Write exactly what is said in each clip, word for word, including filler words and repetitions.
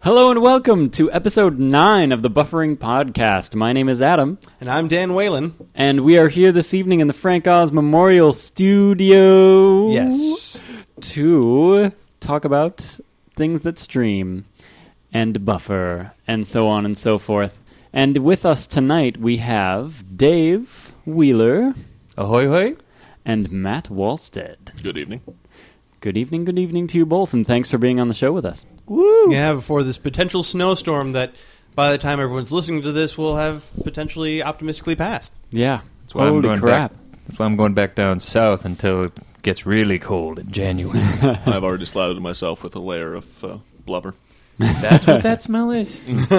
Hello and welcome to episode nine of the Buffering Podcast. My name is Adam. And I'm Dan Whalen. And we are here this evening in the Frank Oz Memorial Studio. Yes. To talk about things that stream and buffer and so on and so forth. And with us tonight we have Dave Wheeler. Ahoy hoy. And Matt Walstead. Good evening. Good evening, good evening to you both, and thanks for being on the show with us. Woo! Yeah, before this potential snowstorm that by the time everyone's listening to this will have potentially optimistically passed. Yeah. That's why Holy I'm going crap. Back, that's why I'm going back down south until it gets really cold in January. I've already slattered myself with a layer of uh, blubber. That's what that smell is?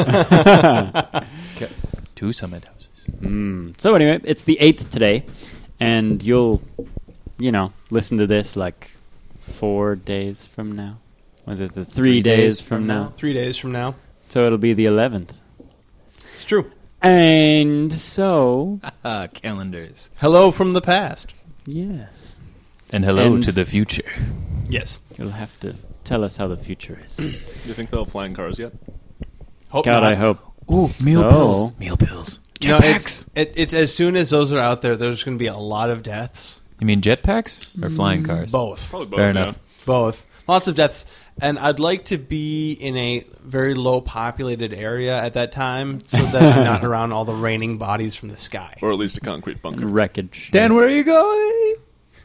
Two summit houses. Mm. So anyway, it's the eighth today, and you'll, you know, listen to this like four days from now. Was it the three, three days, days from, from now? now? Three days from now. So it'll be the eleventh. It's true. And so... Calendars. Hello from the past. Yes. And hello and to the future. Yes. You'll have to tell us how the future is. Do you think they'll have flying cars yet? Hope God, not. I hope. Ooh, meal so. pills. Meal pills. No, Jetpacks. it's, it, it's as soon as those are out there, there's going to be a lot of deaths. You mean jetpacks or flying cars? Both. Probably both. Fair yeah. enough. Both. Lots of deaths. And I'd like to be in a very low populated area at that time so that I'm not around all the raining bodies from the sky. Or at least a concrete bunker. Wreckage. Dan, where are you going?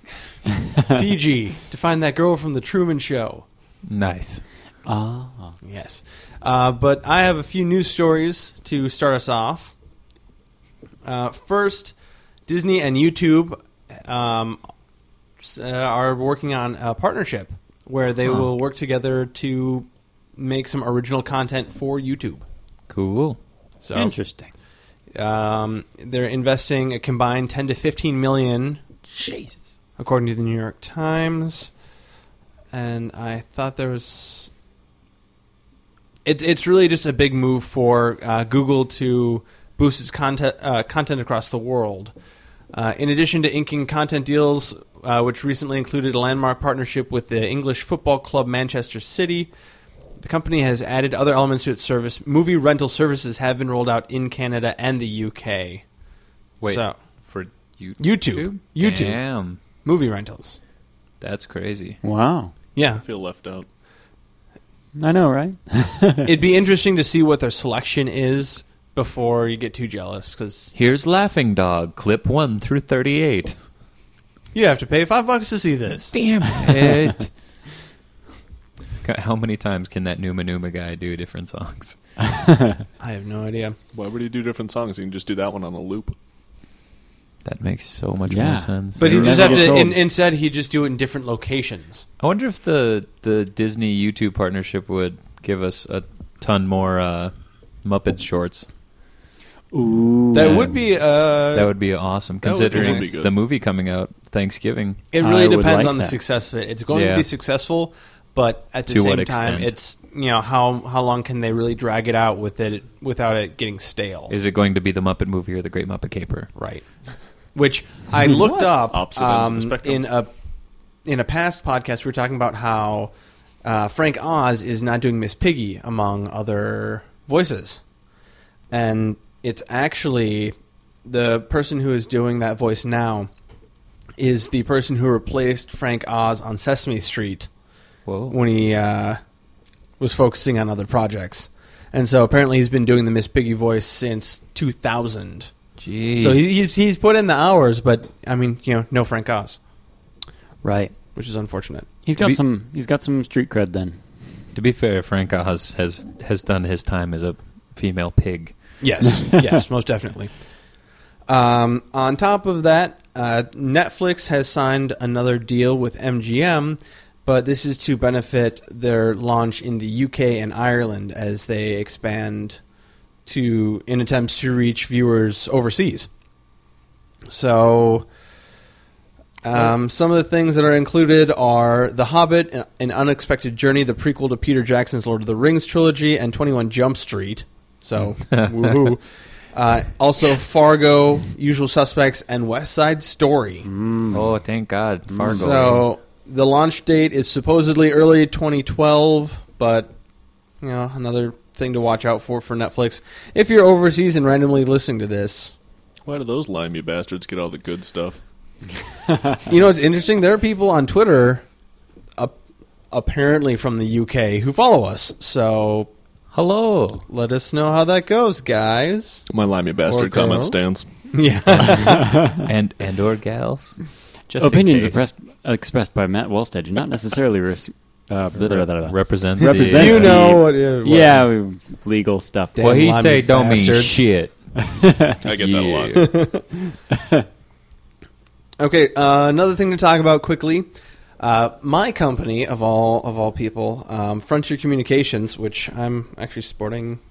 Fiji, to find that girl from the Truman Show. Nice. Ah. Yes. Uh, but I have a few news stories to start us off. Uh, first, Disney and YouTube um, uh, are working on a partnership where they Huh. will work together to make some original content for YouTube. Cool. So, Interesting. Um, they're investing a combined ten to fifteen million, Jesus. according to the New York Times. And I thought there was... It, it's really just a big move for uh, Google to boost its content, uh, content across the world. Uh, in addition to inking content deals, uh, which recently included a landmark partnership with the English football club Manchester City, the company has added other elements to its service. Movie rental services have been rolled out in Canada and the U K. Wait, So, for you- YouTube. YouTube. Damn. Movie rentals. That's crazy. Wow. Yeah. I feel left out. I know, right? It'd be interesting to see what their selection is before you get too jealous, because Here's Laughing Dog, clip one through thirty-eight. you have to pay five bucks to see this. Damn it. How many times can that Numa Numa guy do different songs? I have no idea. Why would he do different songs? He can just do that one on a loop. That makes so much Yeah. more sense. But It he just never have gets to. old. In, instead, he just do it in different locations. I wonder if the the Disney YouTube partnership would give us a ton more uh, Muppets shorts. Ooh. That Yeah. would be. Uh, That would be awesome, that would be considering nice. the movie coming out Thanksgiving. It really I would depends like on the that. success of it. It's going Yeah. to be successful, but at the To same what time, extent? it's you know how how long can they really drag it out with it without it getting stale? Is it going to be the Muppet movie or the Great Muppet Caper? Right. Which I looked What? up Opposite ends of the um, spectrum. in a in a past podcast. We were talking about how uh, Frank Oz is not doing Miss Piggy among other voices, and it's actually the person who is doing that voice now is the person who replaced Frank Oz on Sesame Street Whoa. when he uh, was focusing on other projects. And so apparently he's been doing the Miss Piggy voice since two thousand. Jeez. So he- he's he's put in the hours, but I mean, you know, no Frank Oz, Right. which is unfortunate. He's got We- some. He's got some street cred then. To be fair, Frank Oz has has done his time as a female pig. Yes, yes, most definitely. Um, on top of that, uh, Netflix has signed another deal with M G M, but this is to benefit their launch in the U K and Ireland as they expand to in attempts to reach viewers overseas. So, um, some of the things that are included are The Hobbit, An Unexpected Journey, the prequel to Peter Jackson's Lord of the Rings trilogy, and twenty-one Jump Street. So, woohoo. Uh, also, Yes. Fargo, Usual Suspects, and West Side Story. Oh, thank God. Fargo. So, the launch date is supposedly early twenty twelve, but you know, another thing to watch out for for Netflix. If you're overseas and randomly listening to this, Why do those limey bastards get all the good stuff? you know, it's interesting. There are people on Twitter, up, apparently from the U K, who follow us. So Hello. let us know how that goes, guys. My limey bastard comment girls. stands. Yeah. and and or gals. Just in Opinions case. expressed, expressed by Matt Wallstead do not necessarily res- uh, blah, blah, blah, blah. Represent. Represent- the- you know what? It, Yeah, we- legal stuff. Damn What he limey say don't mean bastards. shit. I get that a lot. Okay, uh, another thing to talk about quickly. Uh, my company, of all of all people, um, Frontier Communications, which I'm actually sporting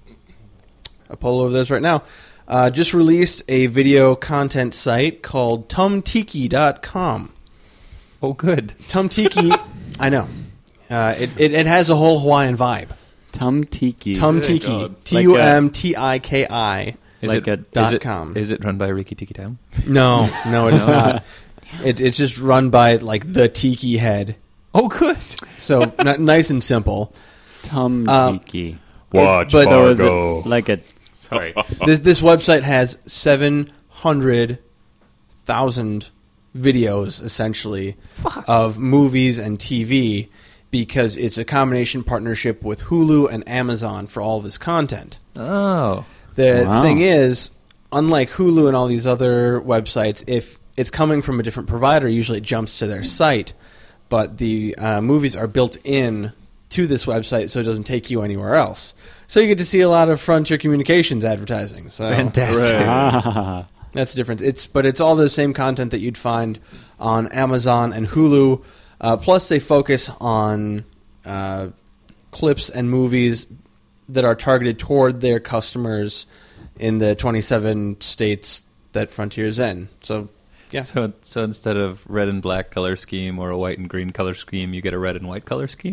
a polo of theirs right now, uh, just released a video content site called tumtiki dot com. Oh, good. Tumtiki, I know. Uh, it, it, it has a whole Hawaiian vibe. Tum Tiki. Tumtiki, God. T U M T I K I. Is Like it a is dot it, com. Is it run by Ricky Tiki Town? No, no, it is not. It, it's just run by like the Tiki head. Oh, good. So n- nice and simple. Tum Um, Tiki. Watch but- So is it like a... Sorry. This this website has seven hundred thousand videos essentially of movies and T V because it's a combination partnership with Hulu and Amazon for all of this content. Oh. The Wow. thing is, unlike Hulu and all these other websites, if it's coming from a different provider, usually it jumps to their site. But the uh, movies are built in to this website, so it doesn't take you anywhere else. So you get to see a lot of Frontier Communications advertising. So Fantastic. Hooray. Ah, that's different. It's but it's all the same content that you'd find on Amazon and Hulu. Uh, plus, they focus on uh, clips and movies that are targeted toward their customers in the twenty-seven states that Frontier's in. So, yeah. So, so instead of red and black color scheme or a white and green color scheme, you get a red and white color scheme?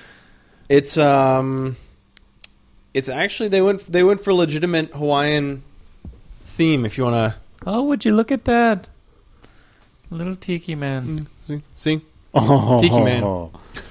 It's um, it's actually they went they went for legitimate Hawaiian theme. If you want to Oh, would you look at that? Little tiki man. see, see, oh. Tiki Man.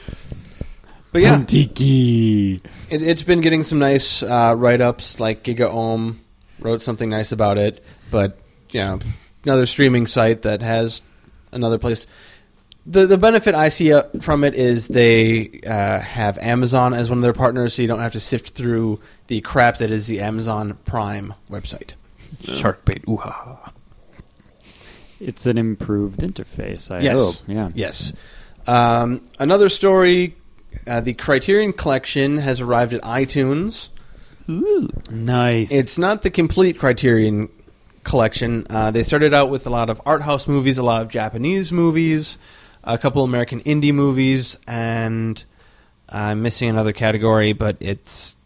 but yeah, Tum Tiki. it, it's been getting some nice uh, write ups. Like Giga Ohm wrote something nice about it. But you know, another streaming site that has another place. The the benefit I see uh, from it is they uh, have Amazon as one of their partners, so you don't have to sift through the crap that is the Amazon Prime website. Shark bait. Ooh ha. It's an improved interface, I Yes. hope. Yeah. Yes. Um, another story, uh, the Criterion Collection has arrived at iTunes. Ooh. Nice. It's not the complete Criterion Collection. Uh, they started out with a lot of art house movies, a lot of Japanese movies, a couple American indie movies, and I'm missing another category, but it's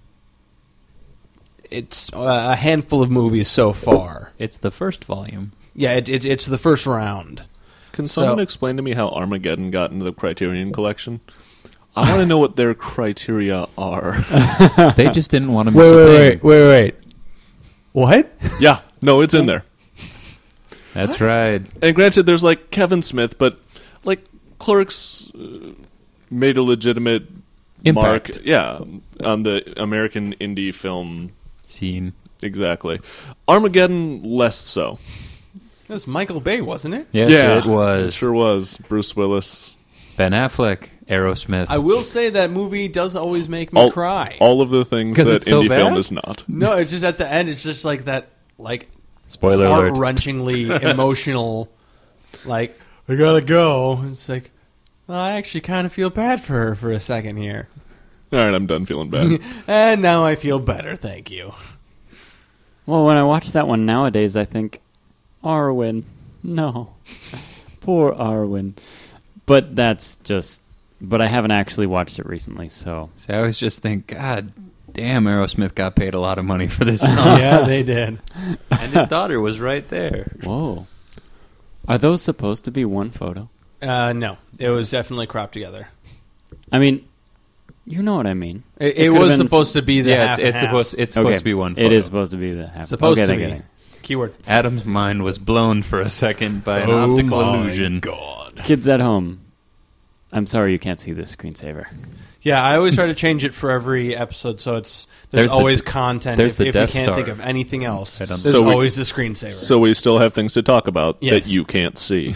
it's a handful of movies so far. It's the first volume. Yeah, it, it, it's the first round. Can So- someone explain to me how Armageddon got into the Criterion Collection? I want to know what their criteria are. They just didn't want to miss a thing. wait, wait. What? Yeah, no, it's in there. That's right. And granted, there's like Kevin Smith, but like Clerks uh, made a legitimate Impact. mark. Yeah, on the American indie film. Scene. Exactly. Armageddon, less so. It was Michael Bay, wasn't it? Yes, yeah, it was. It sure was. Bruce Willis. Ben Affleck, Aerosmith. I will say that movie does always make me All, cry. all of the things 'Cause that it's so indie film bad? is not. No, it's just at the end. It's just like that, like Spoiler alert. heart-wrenchingly emotional. Like I gotta go. It's like well, I actually kind of feel bad for her for a second here, All right, I'm done feeling bad. and now I feel better. Thank you. Well, when I watch that one nowadays, I think, Arwen. No. Poor Arwen. But that's just... But I haven't actually watched it recently, so... See, I always just think, God damn, Aerosmith got paid a lot of money for this song. Yeah, they did. And his daughter was right there. Whoa. Are those supposed to be one photo? Uh, no, it was definitely cropped together. I mean, you know what I mean. It, it, It could've was been- supposed to be the Yeah, half it's, it's and half. supposed it's supposed Okay, to be one photo. It is supposed to be the half. supposed okay, to thank you, be. thank Keyword. Adam's mind was blown for a second by an Oh optical my illusion. God. you. Kids at home, I'm sorry you can't see this screensaver. Yeah, I always try to change it for every episode, so it's there's, There's the- always content. there's if the if Death we can't Star. think of anything else, Right on there's the- So we- always the screensaver. So we still have things to talk about Yes. that you can't see.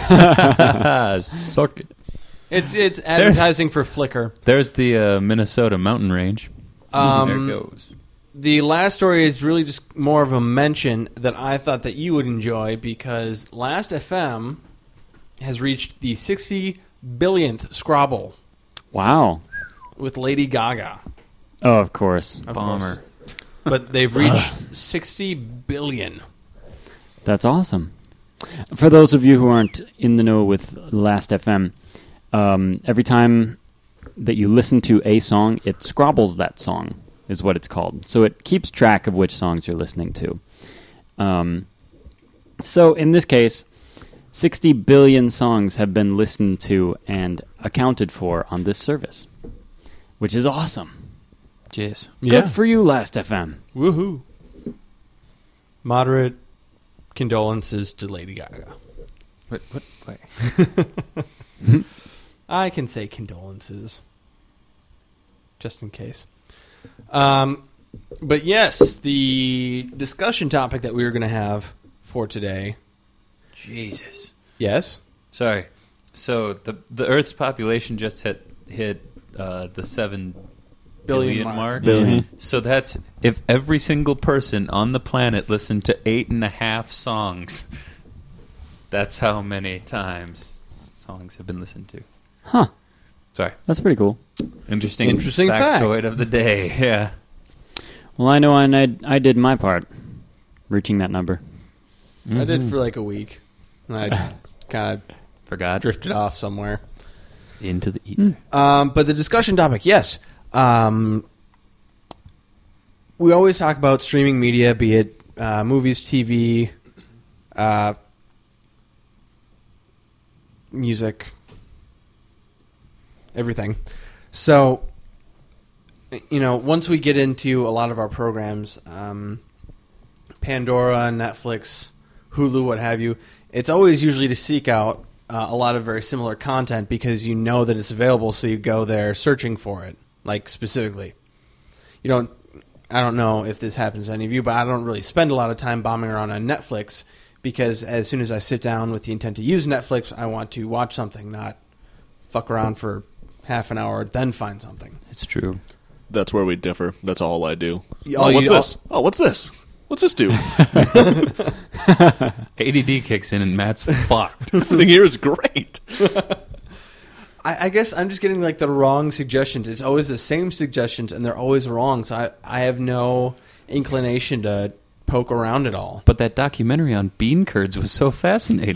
Yes. Suck it. it's it's advertising for Flickr. There's the uh, Minnesota mountain range. Um, there it goes. The last story is really just more of a mention that I thought that you would enjoy because Last F M has reached the sixty billionth Scrabble Wow. with Lady Gaga. Oh, of course. Of Bomber. course. But they've reached sixty billion. That's awesome. For those of you who aren't in the know with Last F M, um, every time that you listen to a song, it scrabbles that song, is what it's called. So it keeps track of which songs you're listening to. Um, so in this case, sixty billion songs have been listened to and accounted for on this service, which is awesome. Jeez. Good for you, Last F M. Woohoo. Moderate condolences to Lady Gaga. What? What? Wait. I can say condolences. Just in case. Um, but yes, the discussion topic that we were going to have for today. Jesus. Yes? Sorry. So the the Earth's population just hit hit uh, the seven Billion billion mark. mark. Billion. So that's if every single person on the planet listened to eight and a half songs. That's how many times songs have been listened to. Huh. Sorry. That's pretty cool. Interesting. Interesting fact. factoid of the day. Yeah. Well, I know I, I did my part, reaching that number. I did for like a week. And I kind of Forgot. drifted off somewhere. Into the ether. Um, but the discussion topic, yes. Um, we always talk about streaming media, be it uh, movies, T V, uh, music, everything. So, you know, once we get into a lot of our programs, um, Pandora, Netflix, Hulu, what have you, it's always usually to seek out uh, a lot of very similar content because you know that it's available, so you go there searching for it, like specifically. You don't, I don't know if this happens to any of you, but I don't really spend a lot of time bombing around on Netflix because as soon as I sit down with the intent to use Netflix, I want to watch something, not fuck around for half an hour, then find something. It's true. That's where we differ. That's all I do. You- Oh, all what's you- this? Oh, what's this? What's this do? A D D kicks in and Matt's fucked. Everything here is great. I, I guess I'm just getting like the wrong suggestions. It's always the same suggestions, and they're always wrong. So I, I have no inclination to poke around at all. But that documentary on bean curds was so fascinating.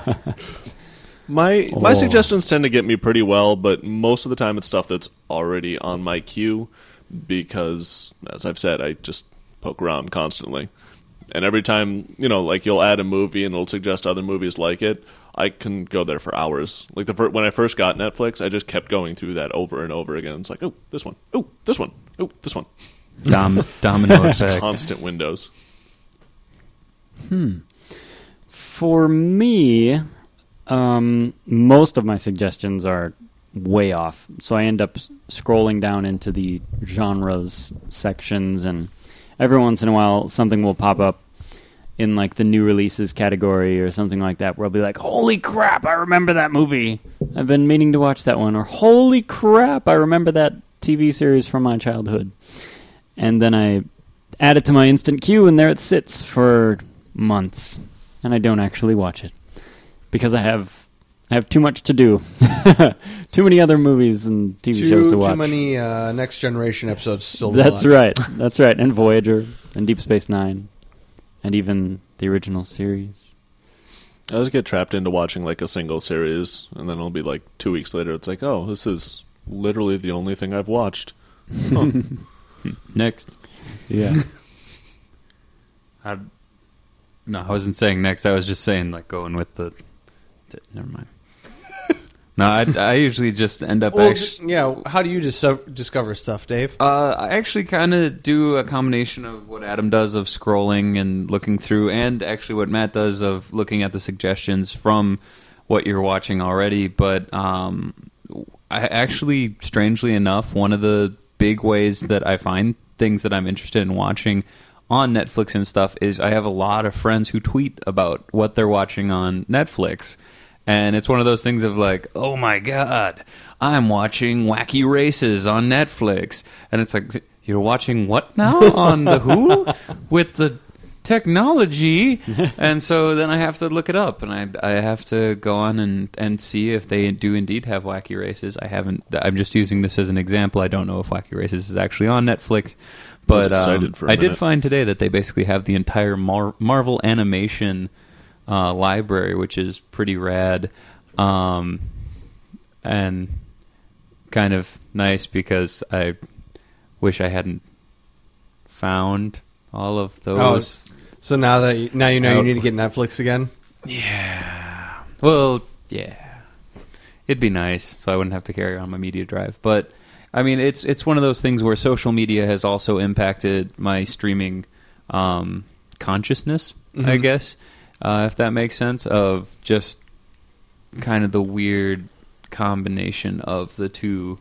My my Oh. suggestions tend to get me pretty well, but most of the time it's stuff that's already on my queue because, as I've said, I just poke around constantly. And every time, you know, like you'll add a movie and it'll suggest other movies like it, I can go there for hours. Like the fir- when I first got Netflix, I just kept going through that over and over again. It's like, oh, this one, oh, this one, oh, this one. Dom- domino effect. Constant windows. For me, um, most of my suggestions are way off. So I end up s- scrolling down into the genres sections, and every once in a while something will pop up in like the new releases category or something like that where I'll be like, holy crap, I remember that movie. I've been meaning to watch that one. Or holy crap, I remember that T V series from my childhood. And then I add it to my instant queue, and there it sits for months. And I don't actually watch it because I have I have too much to do. Too many other movies and T V Too, shows to watch. too many uh, Next Generation episodes still to That's watch. right. That's right. And Voyager and Deep Space Nine and even the original series. I always get trapped into watching like a single series, and then it'll be like two weeks later. It's like, oh, this is literally the only thing I've watched. Huh. Next. Yeah. I, no, I wasn't saying next. I was just saying, like, going with the... the never mind. No, I, I usually just end up... Well, actu- d- yeah. How do you dis- discover stuff, Dave? Uh, I actually kind of do a combination of what Adam does of scrolling and looking through, and actually what Matt does of looking at the suggestions from what you're watching already. But um, I actually, strangely enough, one of the big ways that I find things that I'm interested in watching on Netflix and stuff is I have a lot of friends who tweet about what they're watching on Netflix. And it's one of those things of like, oh my God, I'm watching Wacky Races on Netflix. And it's like, you're watching what now on the who? With the technology? And so then I have to look it up, and I, I have to go on and, and see if they do indeed have Wacky Races. I haven't, I'm just using this as an example. I don't know if Wacky Races is actually on Netflix. But um, I did find today that they basically have the entire Mar- Marvel animation uh, library, which is pretty rad, um, and kind of nice because I wish I hadn't found all of those. Oh, so now that you, now you know Oh. you need to get Netflix again. Yeah. Well, yeah. It'd be nice, so I wouldn't have to carry on my media drive. But I mean, it's it's one of those things where social media has also impacted my streaming um, consciousness, Mm-hmm. I guess, uh, if that makes sense, of just kind of the weird combination of the two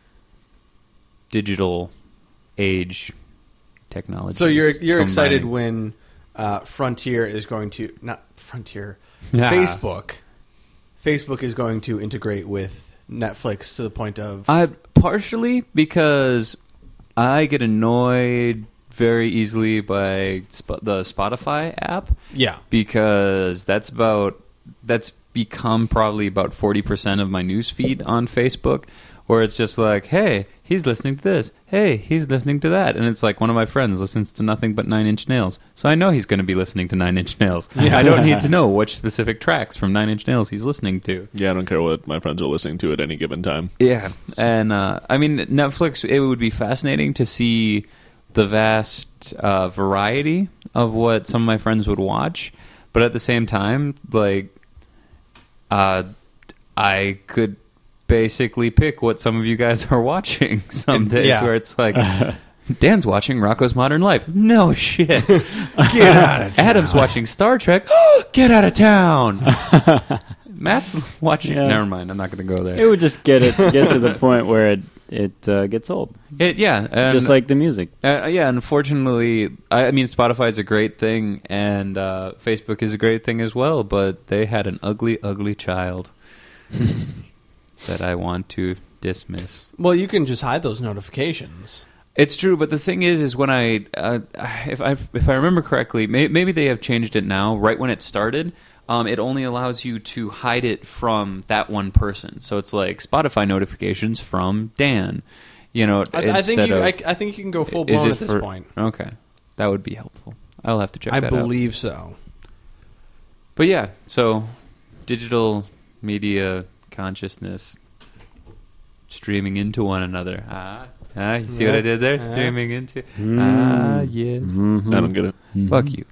digital age technologies. So you're you're combined. excited when uh, Frontier is going to not Frontier Yeah. Facebook Facebook is going to integrate with Netflix to the point of I partially because I get annoyed very easily by sp- the Spotify app yeah because that's about that's become probably about forty percent of my news feed on Facebook, where it's just like, hey, he's listening to this, hey, he's listening to that, and it's like one of my friends listens to nothing but Nine Inch Nails, so I know he's going to be listening to Nine Inch Nails. I don't need to know which specific tracks from Nine Inch Nails he's listening to. Yeah, I don't care what my friends are listening to at any given time. Yeah, and uh, I mean, Netflix, it would be fascinating to see the vast uh, variety of what some of my friends would watch, but at the same time, like, uh, I could basically pick what some of you guys are watching some days, Yeah. where it's like, Dan's watching Rocko's Modern Life. No shit. get out of town. Adam's watching Star Trek. Get out of town. Matt's watching. Yeah. Never mind. I'm not going to go there. It would just get it get to the point where it it uh, gets old, It, yeah, and, just like the music. uh, yeah. Unfortunately, I, I mean, Spotify is a great thing, and uh, Facebook is a great thing as well. But they had an ugly, ugly child that I want to dismiss. Well, you can just hide those notifications. It's true, but the thing is, is when I, uh, if I, if I remember correctly, may, maybe they have changed it now. Right when it started, um, it only allows you to hide it from that one person. So it's like Spotify notifications from Dan. You know, I, I think instead you, of, I, I think you can go full is blown it at this for- point. Okay, that would be helpful. I'll have to check I that out. believe so. But yeah, so digital media consciousness streaming into one another. Ah, ah you see what I did there? Yeah. Streaming into. Mm. Ah, yes. Mhm. I don't get it. Mhm. Fuck you.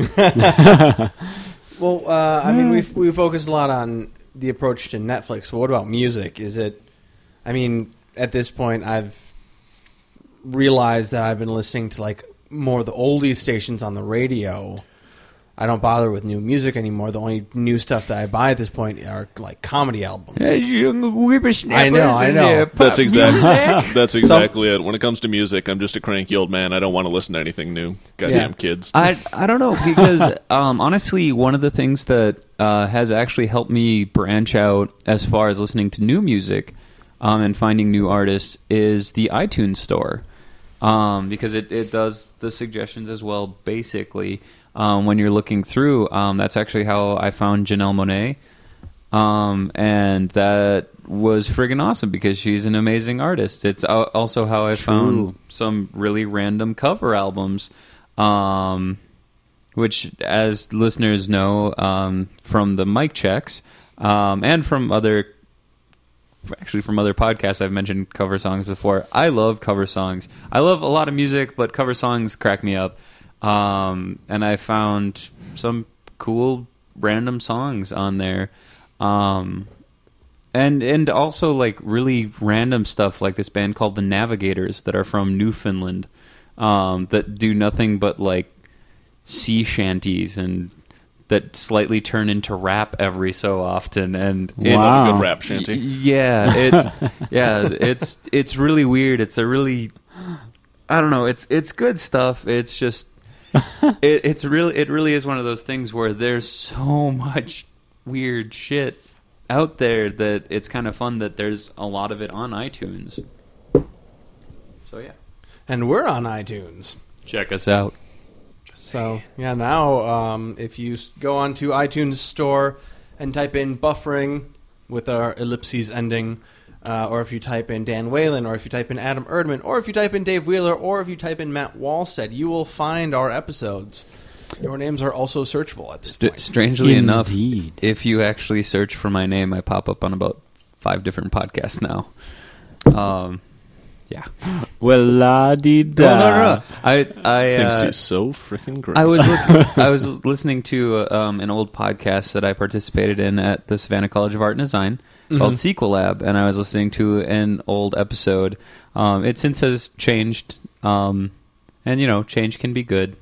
Well, uh, I mean, we've we focused a lot on the approach to Netflix. But what about music? Is it? I mean, at this point, I've realized that I've been listening to like more of the oldies stations on the radio. I don't bother with new music anymore. The only new stuff that I buy at this point are like comedy albums. I know, I know. That's exactly that's exactly it. When it comes to music, I'm just a cranky old man. I don't want to listen to anything new. Goddamn Yeah. kids. I I don't know because um, honestly, one of the things that uh, has actually helped me branch out as far as listening to new music um, and finding new artists is the iTunes store, um, because it, it does the suggestions as well. Basically, um, when you're looking through, um, that's actually how I found Janelle Monáe. Um, and that was friggin' awesome because she's an amazing artist. It's al- also how I True. found some really random cover albums, um, which, as listeners know, um, from the mic checks, um, and from other, actually from other podcasts, I've mentioned cover songs before. I love cover songs. I love a lot of music, but cover songs crack me up. Um, and I found some cool random songs on there. Um, and and also like really random stuff like this band called the Navigators that are from Newfoundland, um, that do nothing but like sea shanties and that slightly turn into rap every so often, and I love a Wow. good rap shanty. yeah, it's yeah, it's it's really weird. It's a really, I don't know. It's it's good stuff. It's just it, it's really it really is one of those things where there's so much weird shit out there that it's kind of fun that there's a lot of it on iTunes. So yeah, And we're on iTunes. check us out. So, yeah, now um, if you s- go onto iTunes Store and type in buffering with our ellipses ending, uh, or if you type in Dan Whalen, or if you type in Adam Erdman, or if you type in Dave Wheeler, or if you type in Matt Wallstead, you will find our episodes. Your names are also searchable at this St- point. strangely enough, Indeed. if you actually search for my name, I pop up on about five different podcasts now. Um, yeah. Well, la di da. No, no, no, no. I, I, Thinks uh, he's so freaking great. I was look, I was listening to uh, um, an old podcast that I participated in at the Savannah College of Art and Design called Sequel Lab, and I was listening to an old episode. Um, it since has changed, um, and you know, change can be good.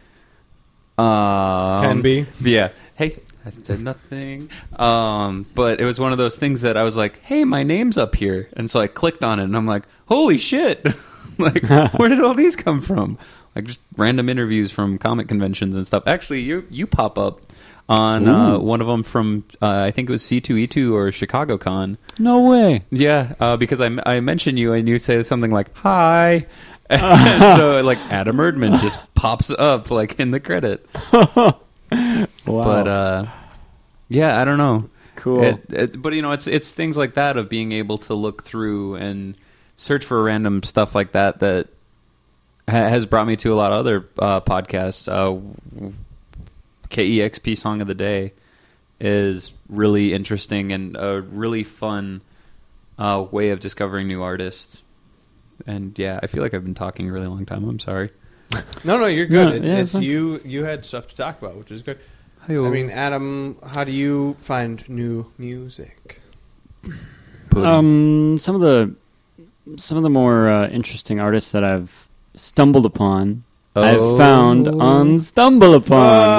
Um, Can be. yeah. Hey, I said nothing. Um, but it was one of those things that I was like, "Hey, my name's up here," and so I clicked on it, and I'm like, "Holy shit! Like, where did all these come from?" Like just random interviews from comic conventions and stuff. Actually, you you pop up on uh, one of them from uh, I think it was C two E two or Chicago Con. No way. Yeah, uh, because I, I mention you and you say something like "Hi," and so like Adam Erdman just pops up like in the credit. Wow. But uh, yeah, I don't know. Cool. It, it, but you know, it's it's things like that of being able to look through and search for random stuff like that that ha- has brought me to a lot of other uh, podcasts. Uh, K E X P Song of the Day is really interesting and a really fun uh, way of discovering new artists. And yeah, I feel like I've been talking a really long time. I'm sorry. No, no, you're good. No, it's yeah, it's it's fine. you. You had stuff to talk about, which is good. Hi-yo. I mean, Adam, how do you find new music? Pudding. Um, some of the some of the more uh, interesting artists that I've stumbled upon, Oh. I've found on Stumble Upon.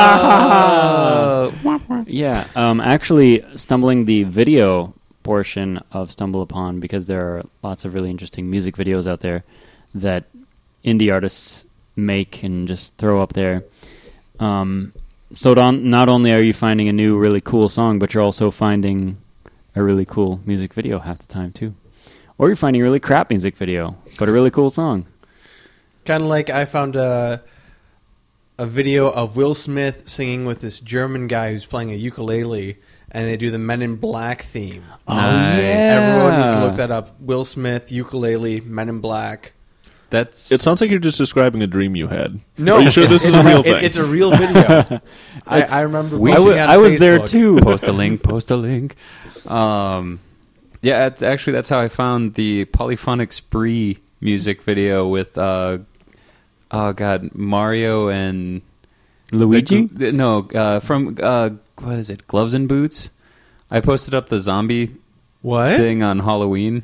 Ah. Yeah, um, actually stumbling the video portion of Stumble Upon because there are lots of really interesting music videos out there that indie artists make and just throw up there. Um, so don- not only are you finding a new really cool song, but you're also finding a really cool music video half the time too. Or you're finding a really crap music video, but a really cool song. Kind of like I found a a video of Will Smith singing with this German guy who's playing a ukulele, and they do the Men in Black theme. Oh, Nice. Everyone needs to look that up. Will Smith, ukulele, Men in Black. That's It sounds like you're just describing a dream you had. No, Are you sure this is a real it- thing? it's a real video. I, It's- I remember. I, posting w- on I was there Facebook. too. post a link, post a link. Um, yeah, it's actually that's how I found the Polyphonic Spree music video with uh, oh god, Mario and Luigi? the- no, uh, from uh, what is it? Gloves and Boots. I posted up the zombie What? thing on Halloween.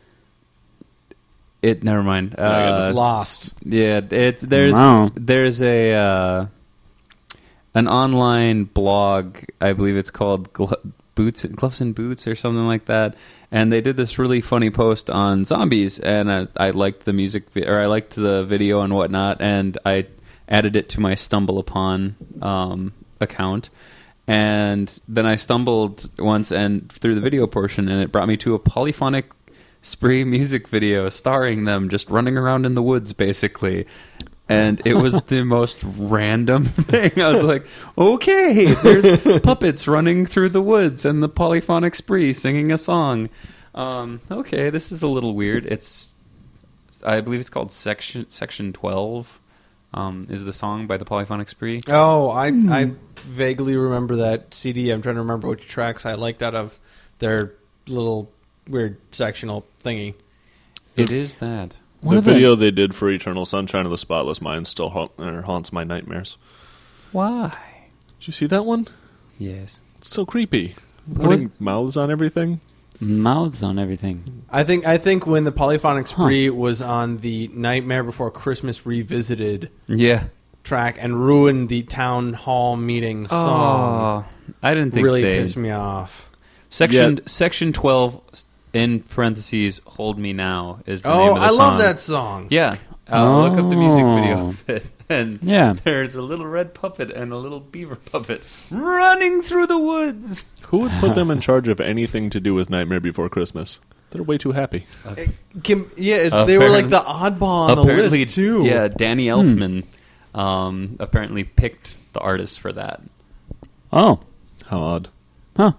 It never mind. Uh, Lost. Yeah, it's there's Wow. there's a uh, an online blog. I believe it's called Glo- Boots, Gloves and Boots, or something like that. And they did this really funny post on zombies, and I, I liked the music, vi- or I liked the video and whatnot, and I added it to my Stumble Upon um, account. And then I stumbled once and through the video portion, and it brought me to a Polyphonic Spree music video starring them just running around in the woods, basically. And it was the most random thing. I was like, okay, there's puppets running through the woods and the Polyphonic Spree singing a song. Um, okay, this is a little weird. It's, I believe it's called Section Section twelve. Um, is the song by the Polyphonic Spree? Oh, I I vaguely remember that C D. I'm trying to remember which tracks I liked out of their little weird sectional thingy. It is that. One the of the- video they did for Eternal Sunshine of the Spotless Mind still haunt, or haunts my nightmares. Why? Did you see that one? Yes. It's so creepy. Putting mouths on everything. Mouths on everything. I think I think when the Polyphonic Spree was on the Nightmare Before Christmas Revisited Yeah. track and ruin the town hall meeting song. Oh, I didn't think Really they pissed me off. section Yeah. section twelve in parentheses. Hold me now is the Oh, name of the I song. love that song. Yeah, uh, look up the music video Oh. of it, and Yeah. there's a little red puppet and a little beaver puppet running through the woods. Who would put them in charge of anything to do with Nightmare Before Christmas? They're way too happy. Kim, yeah, it- they were like Apparently- the oddball on the apparently, list too. yeah, Danny Elfman um, apparently picked the artist for that. Oh. How odd. Huh.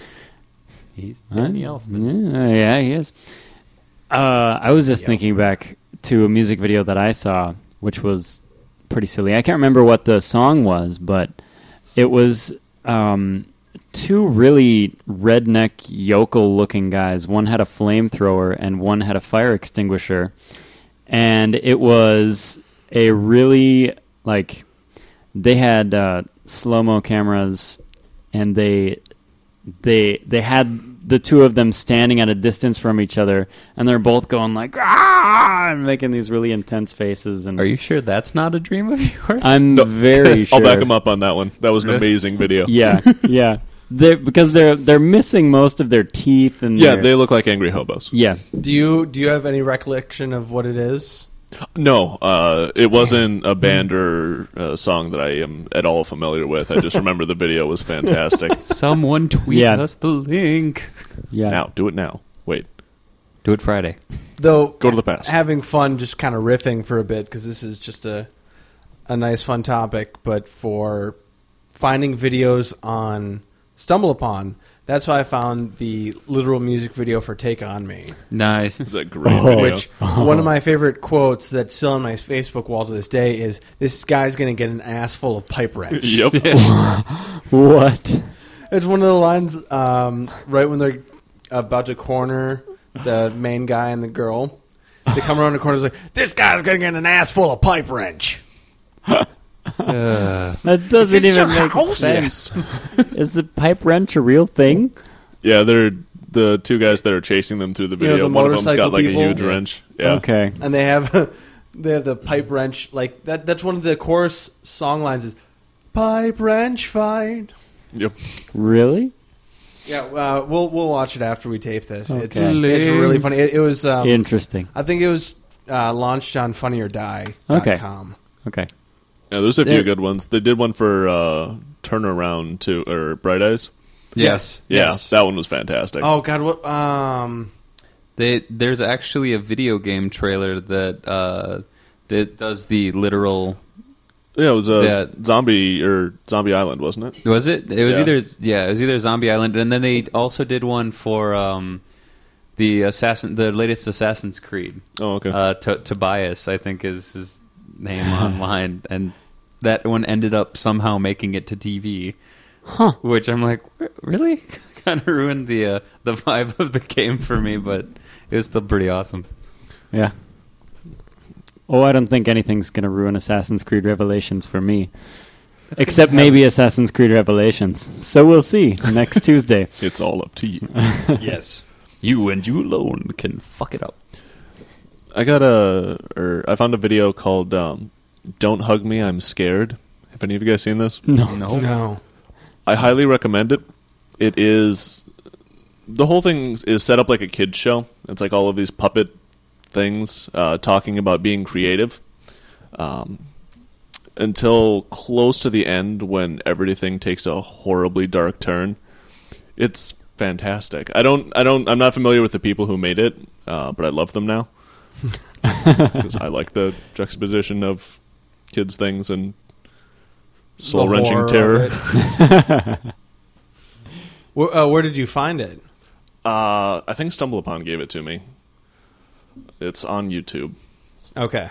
He's Danny Uh, Elfman. Yeah, yeah, he is. Uh, I was just thinking back to a music video that I saw, which was pretty silly. I can't remember what the song was, but it was um, two really redneck yokel-looking guys. One had a flamethrower and one had a fire extinguisher, and it was a really like they had uh, slow-mo cameras, and they they they had the two of them standing at a distance from each other, and they're both going like ah, and making these really intense faces. And Are you sure that's not a dream of yours? I'm very sure. I'll back them up on that one. That was an amazing video. Yeah, yeah. They're, because they're they're missing most of their teeth and Yeah, their- they look like angry hobos. yeah. Do you do you have any recollection of what it is? No, uh, it wasn't a band or a song that I am at all familiar with. I just remember the video was fantastic. Someone tweet Yeah. us the link. Yeah. Now, do it now. Wait, Do it Friday. Though go to the past. having fun, just kind of riffing for a bit because this is just a a nice fun topic. But for finding videos on StumbleUpon, that's why I found the literal music video for "Take on Me," Nice. It's a great Oh. video. which one of my favorite quotes that's still on my Facebook wall to this day is, "This guy's going to get an ass full of pipe wrench." Yep. What? It's one of the lines um, right when they're about to corner the main guy and the girl. They come around the corner, it's like, "This guy's going to get an ass full of pipe wrench." Uh, That doesn't Is this even your make house? sense. Is the pipe wrench a real thing? Yeah, they're the two guys that are chasing them through the You know, video. the One of them's motorcycle got like people? a huge Yeah. wrench. Yeah. Okay. And they have they have the pipe wrench, like that. That's one of the chorus song lines is "Pipe wrench fight." Yep. Really? Yeah, uh, we'll we'll watch it after we tape this. It's, Okay. it's really funny. It, it was um, Interesting. I think it was uh, launched on funny or die Okay. dot com. Okay. Yeah, there's a few There- good ones. They did one for uh, Turnaround too, or Bright Eyes. Yes. Yeah, Yes. that one was fantastic. Oh God, what? Um, they, there's actually a video game trailer that uh, that does the literal. Yeah, it was a Yeah. zombie or Zombie Island, wasn't it? Was it? It was Yeah. either yeah, it was either Zombie Island, and then they also did one for um, the assassin, the latest Assassin's Creed. Oh, okay. Uh, T- Tobias, I think, is his name online, and that one ended up somehow making it to T V. Huh. Which I'm like, really? Kind of ruined the uh, the vibe of the game for me, but it was still pretty awesome. Yeah. Oh, I don't think anything's going to ruin Assassin's Creed Revelations for me. Except maybe Assassin's Creed Revelations. So we'll see next Tuesday. It's all up to you. yes. You and you alone can fuck it up. I got a, or I found a video called um, "Don't Hug Me, I'm Scared." Have any of you guys seen this? No. No. No. I highly recommend it. It is the whole thing is set up like a kids show. It's like all of these puppet things uh, talking about being creative. Um, until close to the end, when everything takes a horribly dark turn, it's fantastic. I don't, I don't, I'm not familiar with the people who made it, uh, but I love them now because I like the juxtaposition of kids' things and soul wrenching terror. where, uh, where did you find it? Uh, I think StumbleUpon gave it to me. It's on YouTube, Okay.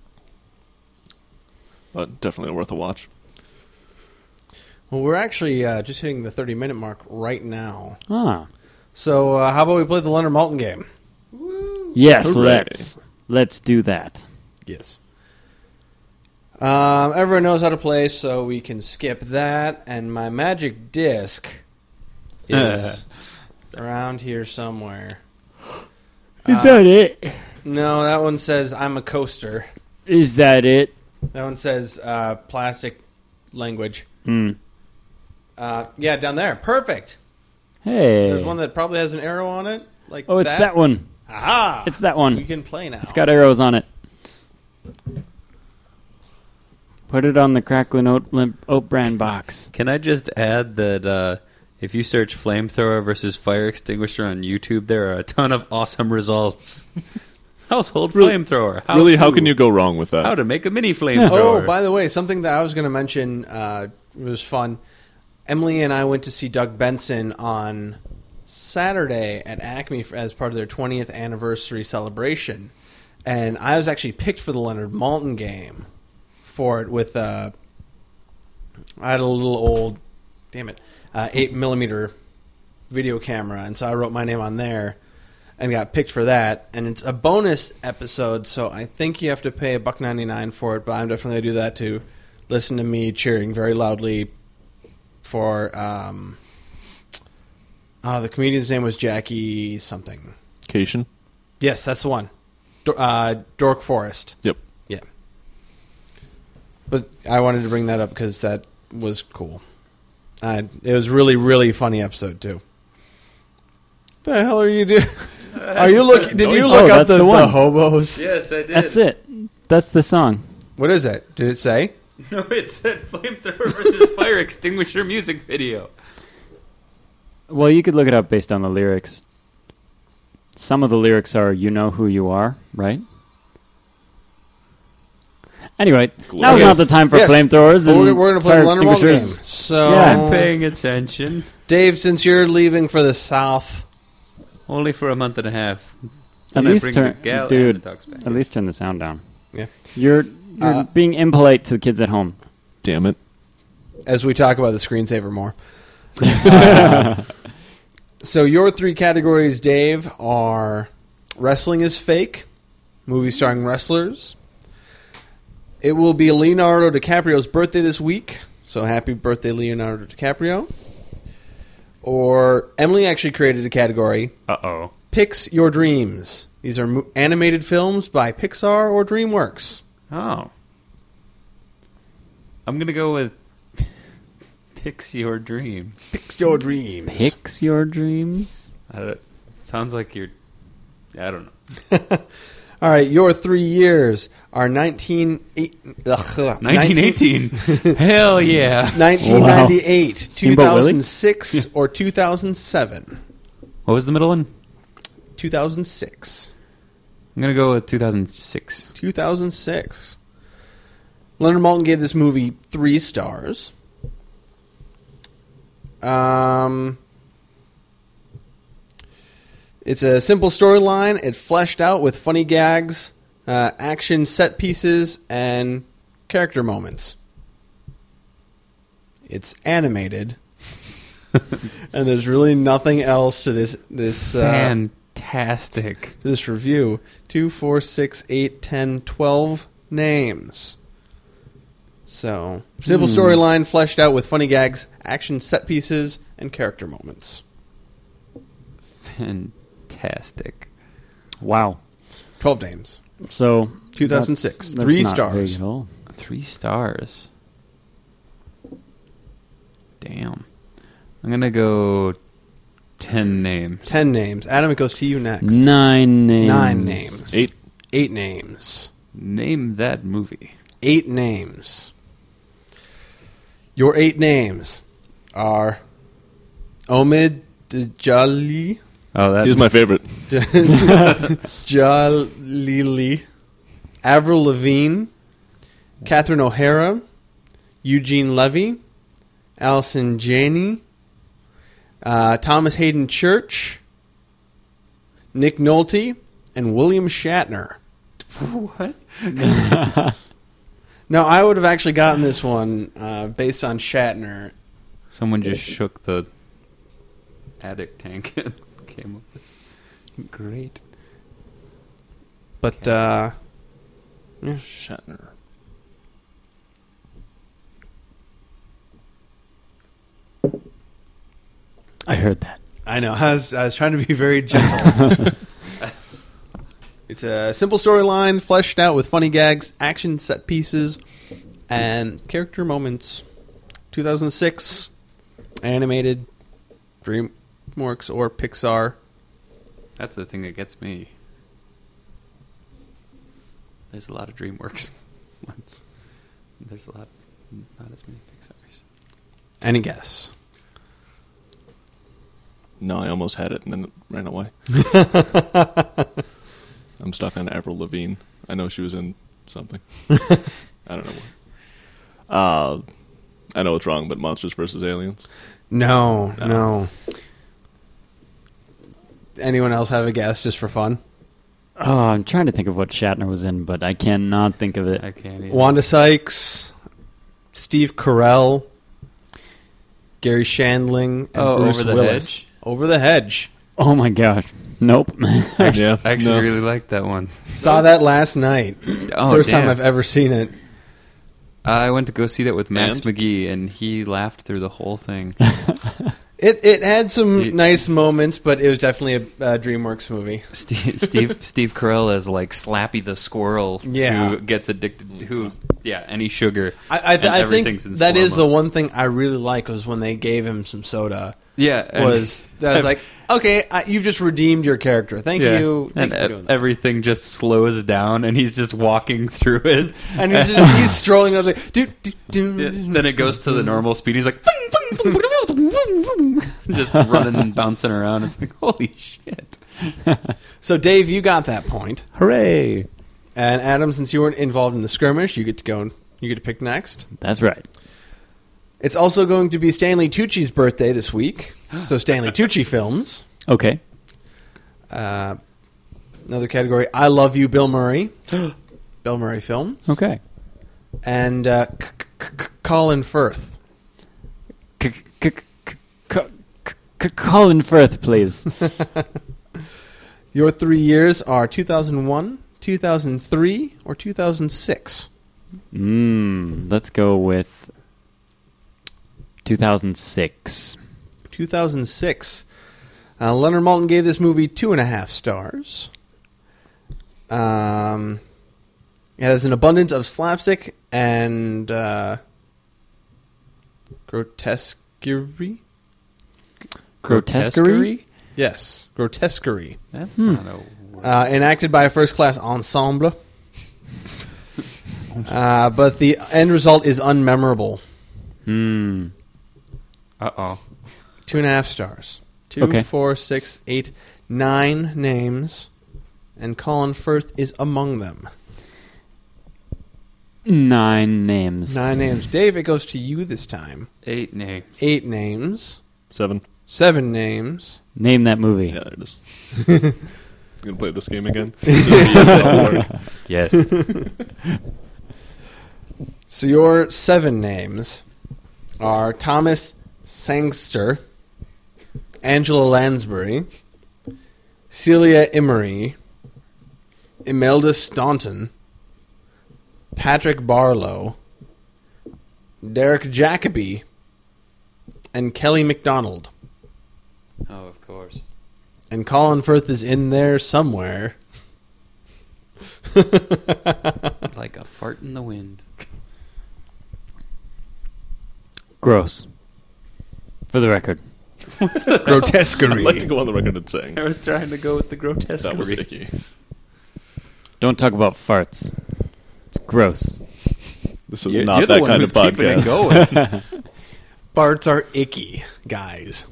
but definitely worth a watch. Well, we're actually uh, just hitting the thirty minute mark right now. Ah. So uh, how about we play the Leonard Maltin game? Yes, Hooray. let's let's do that. Yes. Um, everyone knows how to play, so we can skip that. And my magic disc is around here somewhere. Is Uh, that it? No, that one says I'm a coaster. Is that it? That one says uh, plastic language. Mm. Uh, yeah, down there. Perfect. Hey. There's one that probably has an arrow on it. Like Oh, it's that, one. Aha! It's that one. We can play now. It's got arrows on it. Put it on the crackling oat, limp, oat bran box. Can I just add that uh, if you search flamethrower versus fire extinguisher on YouTube, there are a ton of awesome results. Household Really- flamethrower. How really, how to- can you go wrong with that? How to make a mini flamethrower. Oh, by the way, something that I was going to mention uh, was fun. Emily and I went to see Doug Benson on Saturday at Acme for, as part of their twentieth anniversary celebration. And I was actually picked for the Leonard Maltin game for it with, uh, I had a little old, damn it, uh, eight millimeter video camera. And so I wrote my name on there and got picked for that. And it's a bonus episode, so I think you have to pay a buck ninety-nine for it, but I'm definitely going to do that to listen to me cheering very loudly for, um, oh, the comedian's name was Jackie something. Cation? Yes, that's the one. Do- uh, Dork Forest. Yep. Yeah. But I wanted to bring that up because that was cool. Uh, it was really, really funny episode, too. The hell are you doing? Are you looking? Did you Oh, look up that's the, the the, one. hobos? Yes, I did. That's it. That's the song. What is it? Did it say? No, it said flamethrower versus fire extinguisher music video. Well, you could look it up based on the lyrics. Some of the lyrics are "You know who you are," right? Anyway, now's not the time for Yes. flamethrowers Well, and we're, we're going to play fire the Leonard Maltin extinguishers. game. So, Yeah. I'm paying attention. Dave, since you're leaving for the South, Only for a month and a half. At Then I least bring turn, the gal dude. and the dogs back. At least turn the sound down. yeah, You're you're Uh, being impolite to the kids at home. Damn it. as we talk about the screensaver more. Uh, so your three categories, Dave, are wrestling is fake, movie starring wrestlers. It will be Leonardo DiCaprio's birthday this week, so happy birthday, Leonardo DiCaprio. Or Emily actually created a category, Uh-oh. Picks Your Dreams. These are mo- animated films by Pixar or DreamWorks. Oh. I'm going to go with Pix Your Dreams. Picks Your Dreams. Picks your dreams. I don't, it sounds like you're... I don't know. All right, your three years are nineteen eight, ugh, nineteen eighteen. Hell yeah. nineteen ninety-eight, two Steamboat Willie? thousand six, or two thousand seven. What was the middle one? two thousand six. I'm going to go with two thousand six. two thousand six. Leonard Maltin gave this movie three stars. Um, it's a simple storyline. It's fleshed out with funny gags, uh, action set pieces, and character moments. It's animated, and there's really nothing else to this this uh, Fantastic. this review. Two, four, six, eight, ten, twelve names. So, simple storyline fleshed out with funny gags, action set pieces, and character moments. Fantastic. Wow. twelve names. So two thousand six. that's- that's Three not stars. big at all. Three stars. Damn. I'm going to go ten names. Ten names. Adam, it goes to you next. Nine names. Nine names. Eight. Eight names. Name that movie. Eight names. Your eight names are Omid Djalili, Oh, that He's my favorite. Jalili, Avril Lavigne, Catherine O'Hara, Eugene Levy, Allison Janney, uh, Thomas Hayden Church, Nick Nolte, and William Shatner. What? No, I would have actually gotten this one uh, based on Shatner. Someone just shook the attic tank and came up with great. But, uh, Shatner. I heard that. I know. I was, I was trying to be very gentle. It's a simple storyline, fleshed out with funny gags, action set pieces, and character moments. two thousand six, animated, DreamWorks or Pixar. That's the thing that gets me. There's a lot of DreamWorks ones. There's a lot, not as many Pixar's. Any guess? No, I almost had it and then it ran away. I'm stuck on Avril Lavigne. I know she was in something. I don't know what. Uh, I know it's wrong, but Monsters versus Aliens. No, No. no. Anyone else have a guess just for fun? Oh, I'm trying to think of what Shatner was in, but I cannot think of it. I can't even. Wanda Sykes, Steve Carell, Gary Shandling, and Oh, Bruce Over the Willis. Hedge? Over the Hedge. Oh my gosh. Nope. Yeah, I actually no. really like that one. Saw that last night. Oh, First damn. time I've ever seen it. I went to go see that with Max And? McGee, and he laughed through the whole thing. It it had some It- nice moments, but it was definitely a, a DreamWorks movie. Steve Steve, Steve Carell as like Slappy the squirrel, Yeah. who gets addicted. Who, yeah, any sugar. I, I, th- and I think everything's in that is the slow-mo. one thing I really like was when they gave him some soda. Yeah, and- Was that was like, okay, I, you've just redeemed your character. Thank yeah. you. Thank and you for e- doing that. everything just slows down, and he's just walking through it. And he's, just, he's strolling. I was like, dude, dude, dude. Yeah, then it goes to the normal speed. He's like, just running and bouncing around. It's like, holy shit! So, Dave, you got that point. Hooray! And Adam, since you weren't involved in the skirmish, you get to go. And, you get to pick next. That's right. It's also going to be Stanley Tucci's birthday this week. So, Stanley Tucci films. Okay. Uh, another category: I Love You, Bill Murray. Bill Murray films. Okay. And uh, C- C- C- Colin Firth. C- c- c- c- c- Colin Firth, please. Your three years are two thousand one, two thousand three, or two thousand six. Mmm. Let's go with two thousand six. two thousand six. Uh, Leonard Maltin gave this movie two and a half stars. Um, it has an abundance of slapstick and uh, grotesquerie. Grotesquerie? Yes, grotesquerie. That's Hmm. not a word. Uh, enacted by a first-class ensemble. uh, but the end result is unmemorable. Hmm. Uh oh. Two and a half stars. Two, Okay. four, six, eight, nine names, and Colin Firth is among them. Nine names. Nine names. Dave, it goes to you this time. Eight names. Eight names. Seven. Seven names. Name that movie. Yeah, there it is. You gonna play this game again? Seems to be a lot. Yes. So your seven names are Thomas Sangster, Angela Lansbury, Celia Imrie, Imelda Staunton, Patrick Barlow, Derek Jacobi, and Kelly MacDonald. Oh, of course. And Colin Firth is in there somewhere. Like a fart in the wind. Gross. For the record. Grotesquerie. I'd like to go on the record and saying I was trying to go with the grotesque. that was icky. Don't talk about farts. It's gross. This is You're, not you're the that one kind who's of keeping it podcast. going. Farts are icky, guys.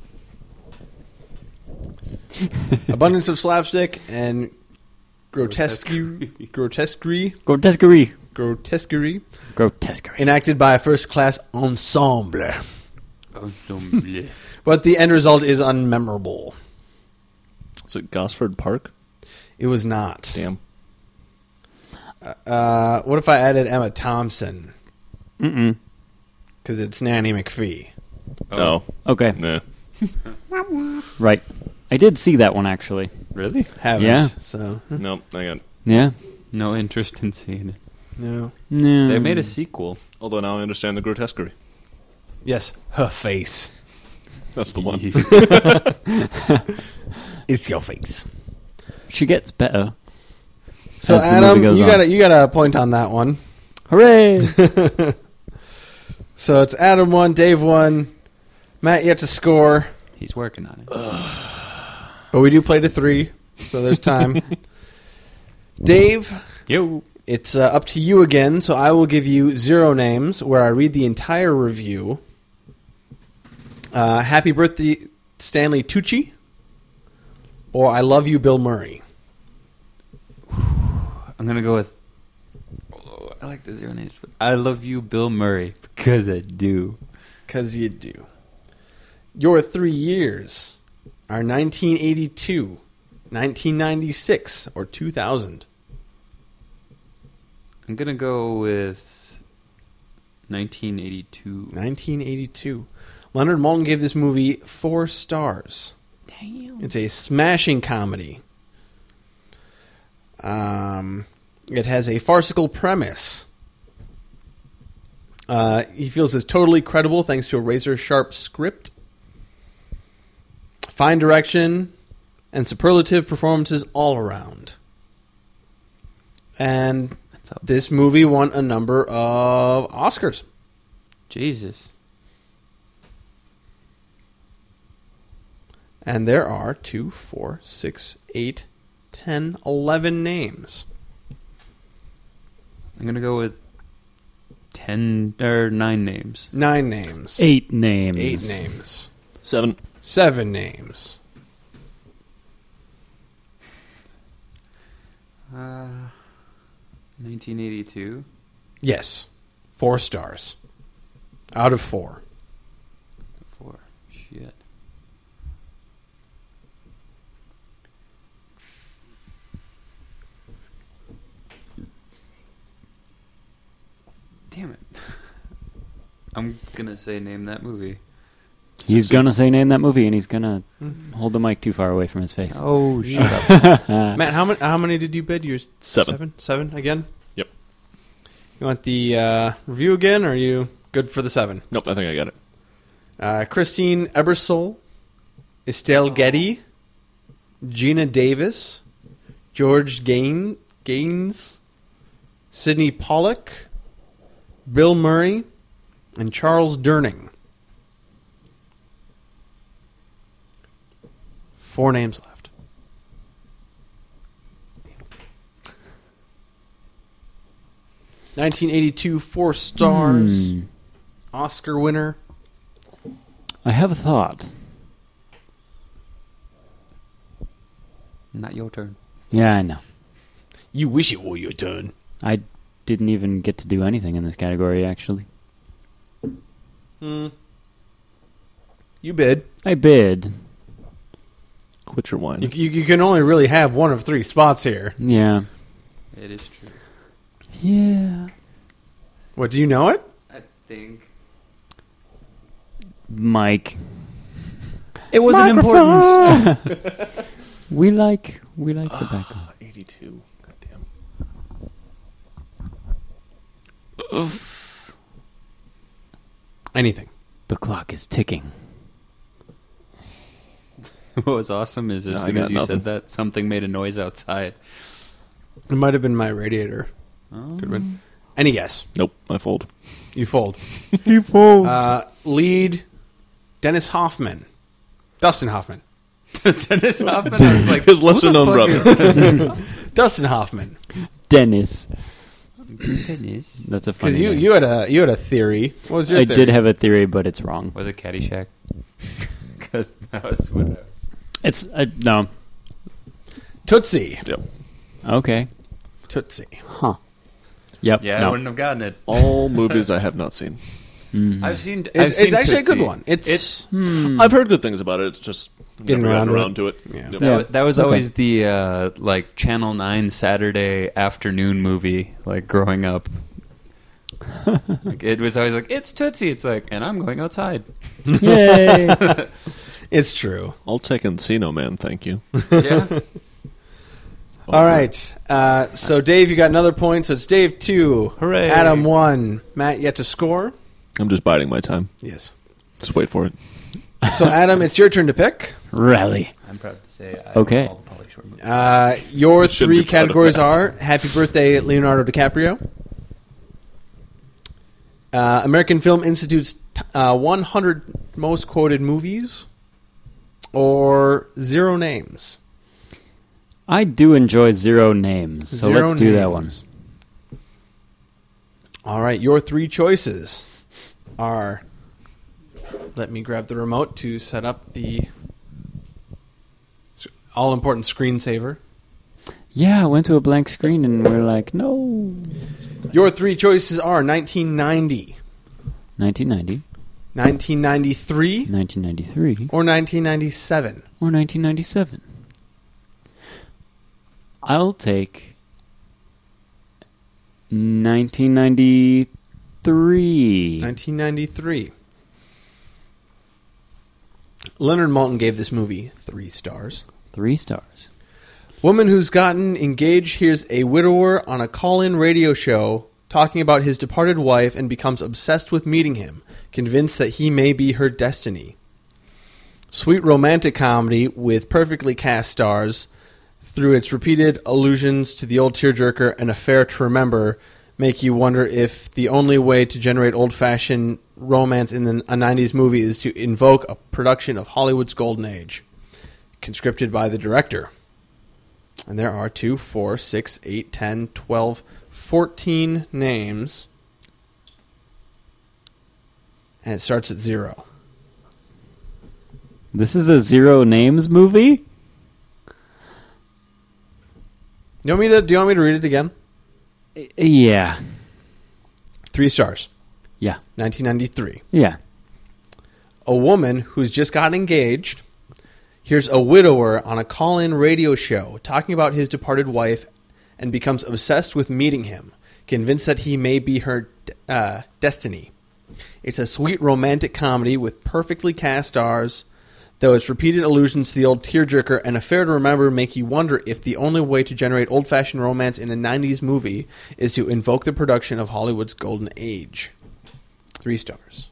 Abundance of slapstick and grotesquerie, grotesquerie, Grotesquerie. grotesquerie, Grotesquerie. enacted by a first-class ensemble. Oh, no, bleh. But the end result is unmemorable. Is it Gosford Park? It was not. Damn. Uh, what if I added Emma Thompson? Mm-mm. Because it's Nanny McPhee. Oh. Okay. Nah. Right. I did see that one, actually. Really? Haven't. Yeah. So, Nope. I got. Yeah. No interest in seeing it. no. No. They made a sequel. Although now I understand the grotesquerie. Yes, her face. That's the one. It's your face. She gets better. So as the Adam, movie goes you on. got a, you got a point on that one. Hooray! So it's Adam one, Dave one, Matt yet to score, He's working on it. but we do play to three, so there's time. Dave, Yo. it's uh, up to you again, so I will give you zero names where I read the entire review. Uh, Happy birthday, Stanley Tucci, or I love you, Bill Murray. I'm going to go with... Oh, I like the zero names, but I love you, Bill Murray, because I do. Because you do. Your three years are nineteen eighty-two, nineteen ninety-six, or two thousand. I'm going to go with nineteen eighty-two. nineteen eighty-two. Leonard Maltin gave this movie four stars. Damn. It's a smashing comedy. Um, it has a farcical premise. Uh, he feels it's totally credible thanks to a razor-sharp script, fine direction, and superlative performances all around. And That's up. this movie won a number of Oscars. Jesus. And there are two, four, six, eight, ten, eleven names. I'm going to go with ten or nine names. Nine names. Eight names. Eight names. Seven. Seven names. Uh, nineteen eighty-two. Yes. Four stars. Out of four. Four. Shit. Damn it. I'm gonna say name that movie. He's gonna say name that movie, and he's gonna hold the mic too far away from his face. Oh, shut up. Matt, how many, how many did you bid? You Seven. Seven? Seven again? Yep. You want the uh, review again, or are you good for the seven? Nope, I think I got it. Uh, Christine Ebersole, Estelle Getty, Gina Davis, George Gain, Gaines, Sidney Pollack, Bill Murray, and Charles Durning. Four names left. nineteen eighty-two, four stars, Hmm. Oscar winner. I have a thought. Not your turn. Yeah, I know. You wish it were your turn. I didn't even get to do anything in this category, actually. Hmm. You bid. I bid. Quit your whine. You, you, you can only really have one of three spots here. Yeah. It is true. Yeah. What, do you know it? I think. Mike. It wasn't important. We like we like the background. eighty-two. Goddamn. Oof. Anything. The clock is ticking. What was awesome is as No, I soon got as you nothing. said that, something made a noise outside. It might have been my radiator. Oh. Could have been. Any guess? Nope, I fold. You fold. He folds. Uh, lead, Dennis Hoffman. Dustin Hoffman. Dennis Hoffman. I was like, His who the lesser known fuck brother. is Dustin Hoffman. Dennis. Dennis. That's a funny Because you, name. you had a you had a theory. What was your I theory? did have a theory, but it's wrong. Was it Caddyshack? Because that was what I was. It's uh, no. Tootsie. Yep. Okay. Tootsie. Huh. Yep. Yeah, I no. wouldn't have gotten it. All movies I have not seen. Mhm. I've seen. I've It's, seen it's actually a good Tootsie. one. It's, Hmm. I've heard good things about it. It's just Getting never around gotten to around to it. Yeah. Yep. That, Yeah. wa- that was Okay. always the uh, like Channel Nine Saturday afternoon movie. Like growing up, like, it was always like it's Tootsie. It's like, and I'm going outside. Yay. it's true. I'll take Encino Man, thank you. Yeah. All right. Uh, so, Dave, you got another point. So it's Dave two. Hooray. Adam one. Matt yet to score. I'm just biding my time. Yes. Just wait for it. So, Adam, it's your turn to pick. Rally. I'm proud to say I Okay. have all the polish. short movies. Uh, your Shouldn't three be proud of categories that. are Happy Birthday, Leonardo DiCaprio. Uh, American Film Institute's uh, one hundred most quoted movies. Or Zero Names. I do enjoy Zero Names, so Zero let's do that one. Names. All right, your three choices are... Let me grab the remote to set up the all-important screensaver. Yeah, I went to a blank screen and we're like, no. Your three choices are nineteen ninety, nineteen ninety, nineteen ninety-three, nineteen ninety-three, or nineteen ninety-seven. or nineteen ninety-seven. I'll take nineteen ninety-three. nineteen ninety-three. Leonard Maltin gave this movie three stars. Three stars. Woman who's gotten engaged hears a widower on a call-in radio show talking about his departed wife and becomes obsessed with meeting him, convinced that he may be her destiny. Sweet romantic comedy with perfectly cast stars, through its repeated allusions to the old tearjerker and Affair to Remember, make you wonder if the only way to generate old-fashioned romance in the, a nineties movie is to invoke a production of Hollywood's golden age. Conscripted by the director. And there are two, four, six, eight, ten, twelve, fourteen names. And it starts at zero. This is a Zero Names movie? You want me to, do you want me to read it again? Yeah. Three stars. Yeah. nineteen ninety-three. Yeah. A woman who's just got engaged hears a widower on a call-in radio show talking about his departed wife and becomes obsessed with meeting him, convinced that he may be her uh, destiny. It's a sweet romantic comedy with perfectly cast stars, though its repeated allusions to the old tearjerker and Affair to Remember make you wonder if the only way to generate old-fashioned romance in a nineties movie is to invoke the production of Hollywood's golden age. Three stars.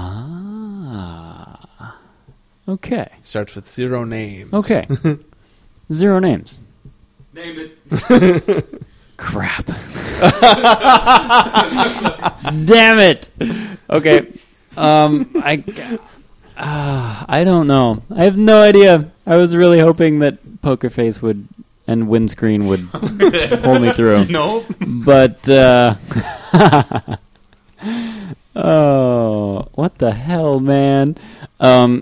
Ah. Okay. Starts with zero names. Okay. Zero Names. Name it. Crap. Damn it. Okay. Um, I, uh, I don't know. I have no idea. I was really hoping that Poker Face would and Windscreen would pull me through. Nope. But, uh, oh, what the hell, man? Um,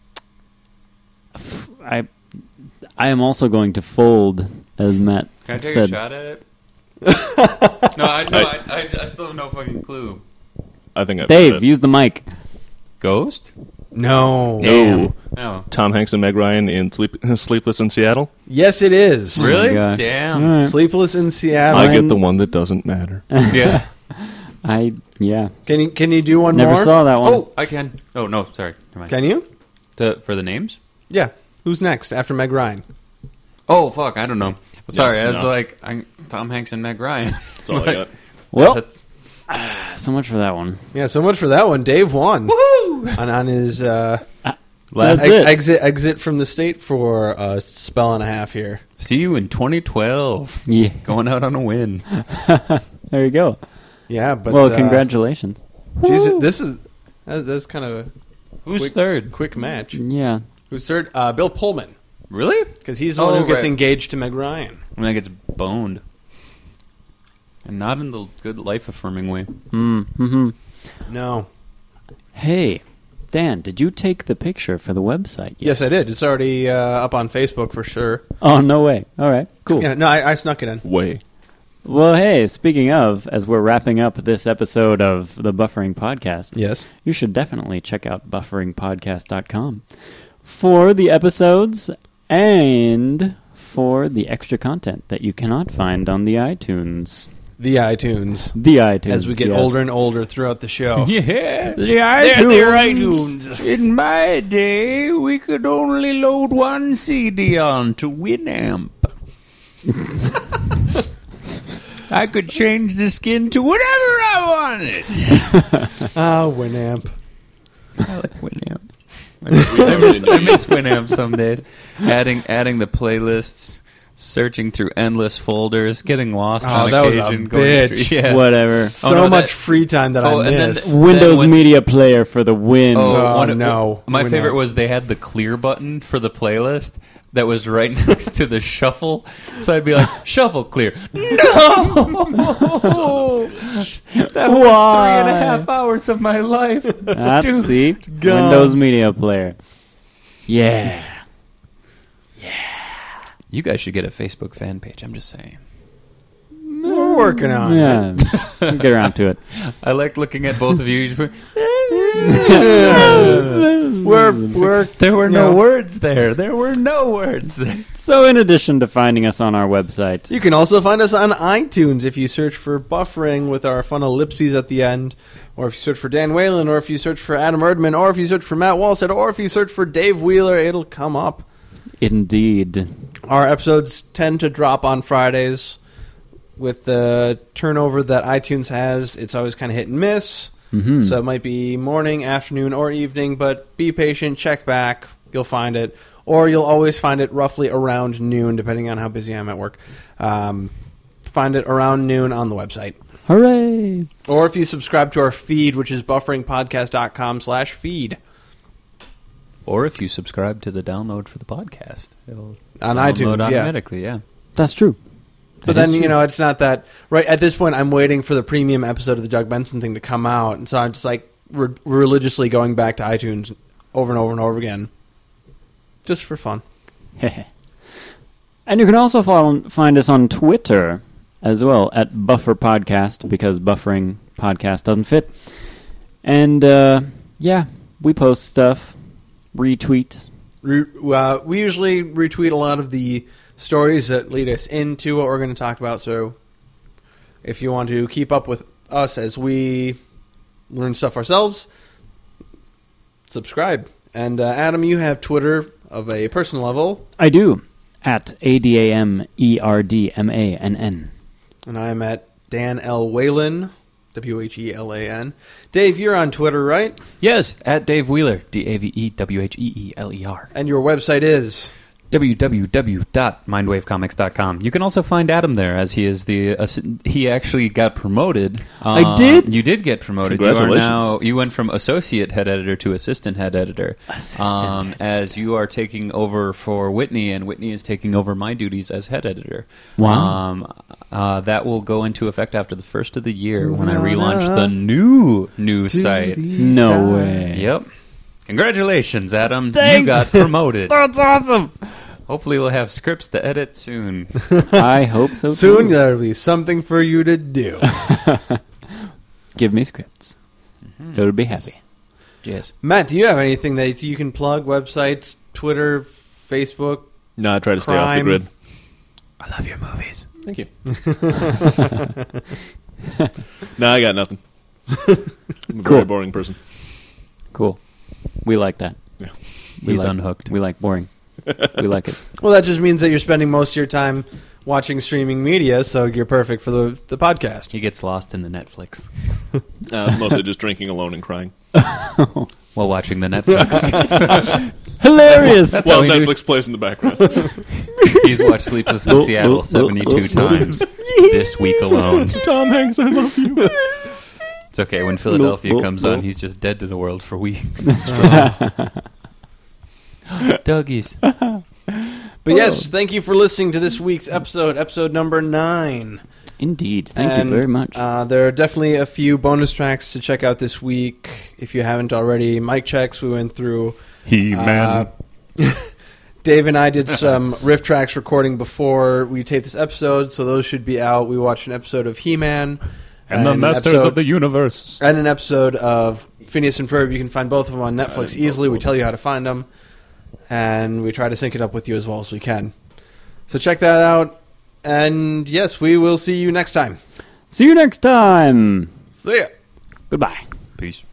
I, I am also going to fold, as Matt Can I take said. a shot at it? no, I, no I, I, I still have no fucking clue. I think I Dave, it. use the mic. Ghost? No. No. No. Tom Hanks and Meg Ryan in Sleep, Sleepless in Seattle. Yes, it is. Really? God. Damn. All right. Sleepless in Seattle. I Mine- get the one that doesn't matter. Yeah. I, yeah. Can you can you do one Never more? saw that one. Oh, I can. Oh, no, sorry. Never mind. Can you? To, for the names? Yeah. Who's next after Meg Ryan? Oh, fuck, I don't know. Sorry, I was no. like, I, Tom Hanks and Meg Ryan. That's all I got. Well, That's... so much for that one. Yeah. So much for that one. Dave won Woohoo! on on his uh, That's ex- it. exit exit from the state for a spell and a half here. See you in twenty twelve. Yeah. Going out on a win. There you go. Yeah. But well, uh, congratulations. geez, this is that, that's kind of a Who's quick, third? quick match. Yeah. Who's third? Uh, Bill Pullman, Really? because he's the Oh, one who gets right. engaged to Meg Ryan. When that gets boned. And not in the good life-affirming way. Mm-hmm. No. Hey, Dan, did you take the picture for the website yet? Yes, I did. It's already uh, up on Facebook for sure. Oh, no way. All right, cool. Yeah. No, I, I snuck it in. Way. Well, hey, speaking of, as we're wrapping up this episode of the Buffering Podcast, Yes. you should definitely check out buffering podcast dot com for the episodes and for the extra content that you cannot find on the iTunes. The iTunes. The iTunes. As we get yes. older and older throughout the show. Yeah. The They're, iTunes. they're iTunes. In my day, we could only load one C D onto Winamp. I could change the skin to whatever I wanted. Ah, Winamp. I like Winamp. I miss, I miss, I miss Winamp some days. Adding adding the playlists searching through endless folders, getting lost Oh, on that was a occasion. going bitch. through- yeah. Whatever. So Oh, no, much that- free time that Oh, I and then- miss. Windows when- Media Player for the win. Oh, one- no. My We're favorite not. was they had the clear button for the playlist that was right next to the shuffle. So I'd be like, shuffle clear. No! That was Why? three and a half hours of my life. That's Dude. see Gone. Windows Media Player. Yeah. You guys should get a Facebook fan page, I'm just saying. We're working on it. Yeah. We'll get around to it. I like looking at both of you. You just went, We're, we're, there were no Yeah. words there. There were no words there. So, in addition to finding us on our website, You can also find us on iTunes if you search for Buffering with our fun ellipses at the end, or if you search for Dan Whalen, or if you search for Adam Erdman, or if you search for Matt Walsett, or if you search for Dave Wheeler, it'll come up. indeed. Our episodes tend to drop on Fridays. With the turnover that iTunes has, it's always kind of hit and miss. Mm-hmm. So it might be morning, afternoon, or evening, but be patient, check back, you'll find it. Or you'll always find it roughly around noon, depending on how busy I'm at work. Um, find it around noon on the website. Hooray! Or if you subscribe to our feed, which is bufferingpodcast.com slash feed. Or if you subscribe to the download for the podcast, it'll On download iTunes, yeah. automatically, yeah. That's true. But That is then, you true. know, it's not that... Right at this point, I'm waiting for the premium episode of the Doug Benson thing to come out. And so I'm just, like, re- religiously going back to iTunes over and over and over again. Just for fun. And you can also follow, find us on Twitter as well at Buffer Podcast, because Buffering Podcast doesn't fit. And, uh, yeah, we post stuff, retweet. Re- uh, we usually retweet a lot of the stories that lead us into what we're going to talk about. So if you want to keep up with us as we learn stuff ourselves, subscribe. And uh, Adam, you have Twitter of a personal level. I do, at A D A M E R D M A N N. And I'm at Dan L. Whalen, W H E L A N. Dave, you're on Twitter, right? Yes, at Dave Wheeler, D A V E W H E E L E R. And your website is... w w w dot mindwave comics dot com. You can also find Adam there, as he is the uh, he actually got promoted. I Um, did? You did get promoted. You are Congratulations. now you went from associate head editor to assistant head editor. Assistant Um, head as you are taking over for Whitney, and Whitney is taking over my duties as head editor. Wow. Um, uh, that will go into effect after the first of the year when I relaunch the new news site. No way. Yep. Congratulations, Adam. You Thanks. got promoted. That's awesome! Hopefully we'll have scripts to edit soon. I hope so, too. Soon there'll be something for you to do. Give me scripts. It'll be happy. Yes. Matt, do you have anything that you can plug? Websites, Twitter, Facebook? No, I try to stay off the Crime. grid. I love your movies. Thank you. No, I got nothing. I'm a Cool. very boring person. Cool. We like that. Yeah. We He's like, unhooked. We like boring. We like it. Well, that just means that you're spending most of your time watching streaming media, so you're perfect for the the podcast. He gets lost in the Netflix Uh, it's mostly just drinking alone and crying. while watching the Netflix. Hilarious! That's While all he Netflix does. plays in the background. He's watched Sleepless in Seattle seventy-two times this week alone. Tom Hanks, I love you. It's okay. When Philadelphia No, no, comes no. on, he's just dead to the world for weeks. Dougie's. But yes, thank you for listening to this week's episode, episode number nine. Indeed. Thank And, you very much. Uh, there are definitely a few bonus tracks to check out this week. If you haven't already, mic checks we went through. He-Man. Uh, Dave and I did some riff tracks recording before we taped this episode, so those should be out. We watched an episode of He-Man. and the an Masters episode- of the Universe. And an episode of Phineas and Ferb. You can find both of them on Netflix easily. We tell you how to find them. And we try to sync it up with you as well as we can. So check that out. And yes, we will see you next time. See you next time. See ya. Goodbye. Peace.